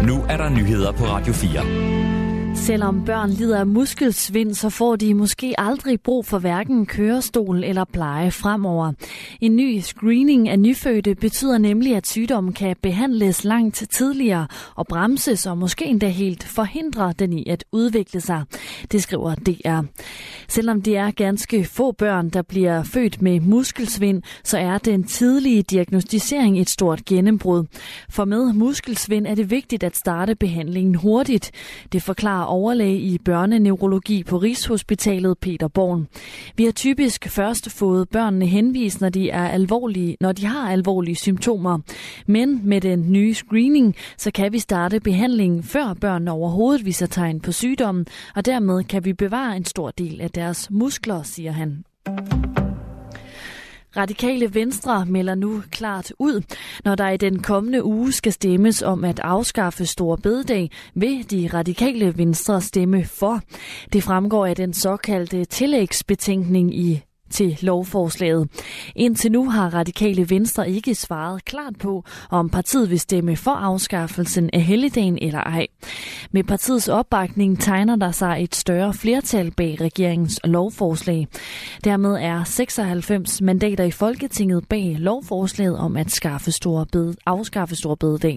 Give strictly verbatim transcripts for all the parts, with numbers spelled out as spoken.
Nu er der nyheder på Radio fire. Selvom børn lider af muskelsvind, så får de måske aldrig brug for hverken kørestol eller pleje fremover. En ny screening af nyfødte betyder nemlig, at sygdommen kan behandles langt tidligere og bremses og måske endda helt forhindre den i at udvikle sig. Det skriver D R. Selvom det er ganske få børn, der bliver født med muskelsvind, så er den tidlige diagnosticering et stort gennembrud. For med muskelsvind er det vigtigt at starte behandlingen hurtigt. Det forklarer overlæge i børneneurologi på Rigshospitalet Peter Born. Vi har typisk først fået børnene henvist, når de er alvorlige, når de har alvorlige symptomer. Men med den nye screening, så kan vi starte behandlingen før børnene overhovedet viser tegn på sygdommen, og dermed kan vi bevare en stor del af deres muskler, siger han. Radikale Venstre melder nu klart ud, når der i den kommende uge skal stemmes om at afskaffe Store Bededag, vil de Radikale Venstre stemme for. Det fremgår af den såkaldte tillægsbetænkning i til lovforslaget. Indtil nu har Radikale Venstre ikke svaret klart på, om partiet vil stemme for afskaffelsen af helligdagen eller ej. Med partiets opbakning tegner der sig et større flertal bag regeringens lovforslag. Dermed er seksoghalvfems mandater i Folketinget bag lovforslaget om at skaffe store bede, afskaffe Store Bededag.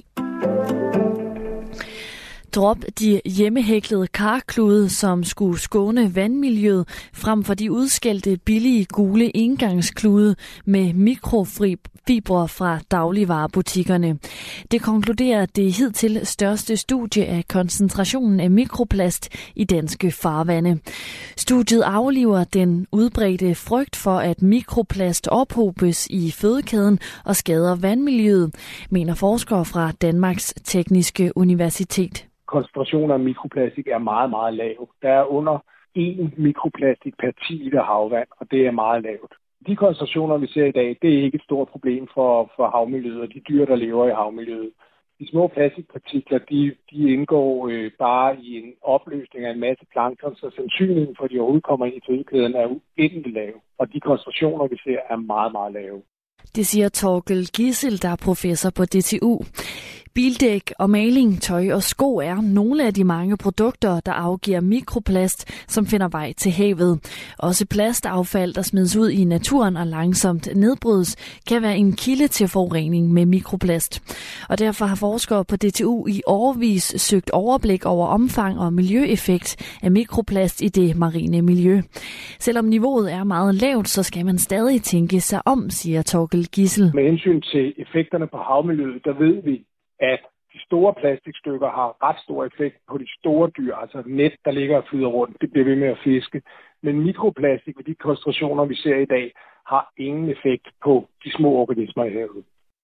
Drop de hjemmehæklede karklude, som skulle skåne vandmiljøet, frem for de udskældte billige gule engangsklude med mikrofibre fra dagligvarebutikkerne. Det konkluderer det hidtil største studie af koncentrationen af mikroplast i danske farvande. Studiet afliver den udbredte frygt for, at mikroplast ophobes i fødekæden og skader vandmiljøet, mener forskere fra Danmarks Tekniske Universitet. Koncentrationen af mikroplastik er meget, meget lav. Der er under en mikroplastik per ti liter havvand, og det er meget lavt. De koncentrationer, vi ser i dag, det er ikke et stort problem for, for havmiljøet og de dyr, der lever i havmiljøet. De små plastikpartikler, de, de indgår øh, bare i en opløsning af en masse plankton, så sandsynligheden for, at de overhovedet kommer ind i fødekæden, er uendelig lav. Og de koncentrationer, vi ser, er meget, meget lave. Det siger Torkel Gissel, der er professor på D T U. Bildæk og maling, tøj og sko er nogle af de mange produkter, der afgiver mikroplast, som finder vej til havet. Også plastaffald, der smides ud i naturen og langsomt nedbrydes, kan være en kilde til forurening med mikroplast. Og derfor har forskere på D T U i årevis søgt overblik over omfang og miljøeffekt af mikroplast i det marine miljø. Selvom niveauet er meget lavt, så skal man stadig tænke sig om, siger Torkel Gissel. Med hensyn til effekterne på havmiljøet, der ved vi, at de store plastikstykker har ret stor effekt på de store dyr, altså net, der ligger og flyder rundt, det bliver ved med at fiske. Men mikroplastik ved de koncentrationer, vi ser i dag, har ingen effekt på de små organismer i havet.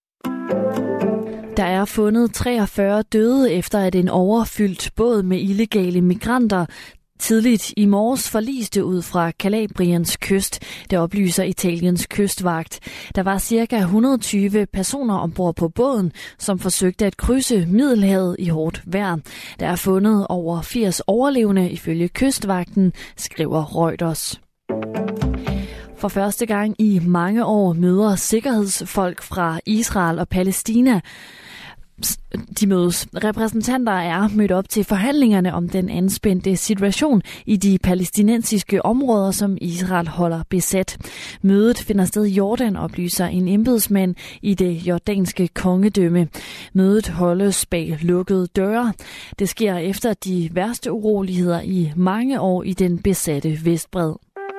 Der er fundet treogfyrre døde efter, at en overfyldt båd med illegale migranter tidligt i morges forliste ud fra Calabriens kyst, det oplyser Italiens kystvagt. Der var ca. et hundrede og tyve personer ombord på båden, som forsøgte at krydse Middelhavet i hårdt vejr. Der er fundet over firs overlevende ifølge kystvagten, skriver Reuters. For første gang i mange år møder sikkerhedsfolk fra Israel og Palæstina. De mødes. Repræsentanter er mødt op til forhandlingerne om den anspændte situation i de palæstinensiske områder, som Israel holder besat. Mødet finder sted i Jordan, oplyser en embedsmand i det jordanske kongedømme. Mødet holdes bag lukkede døre. Det sker efter de værste uroligheder i mange år i den besatte Vestbred.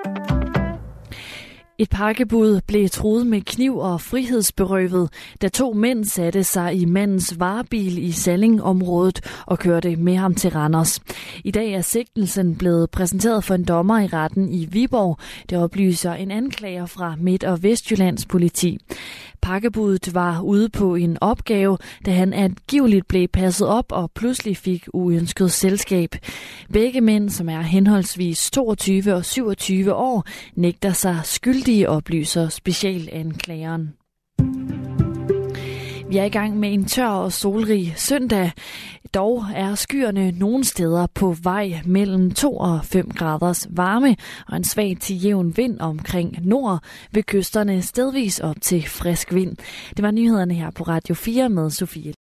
Et pakkebud blev truet med kniv og frihedsberøvet, da to mænd satte sig i mandens varebil i Salling-området og kørte med ham til Randers. I dag er sigtelsen blevet præsenteret for en dommer i retten i Viborg. Det oplyser en anklager fra Midt- og Vestjyllands politi. Pakkebuddet var ude på en opgave, da han angiveligt blev passet op og pludselig fik uønsket selskab. Begge mænd, som er henholdsvis toogtyve og syvogtyve år, nægter sig skyldige, oplyser specialanklageren. Vi er i gang med en tør og solrig søndag. Dog er skyerne nogle steder på vej mellem to og fem graders varme og en svag til jævn vind omkring nord, ved kysterne stedvis op til frisk vind. Det var nyhederne her på Radio fire med Sofie.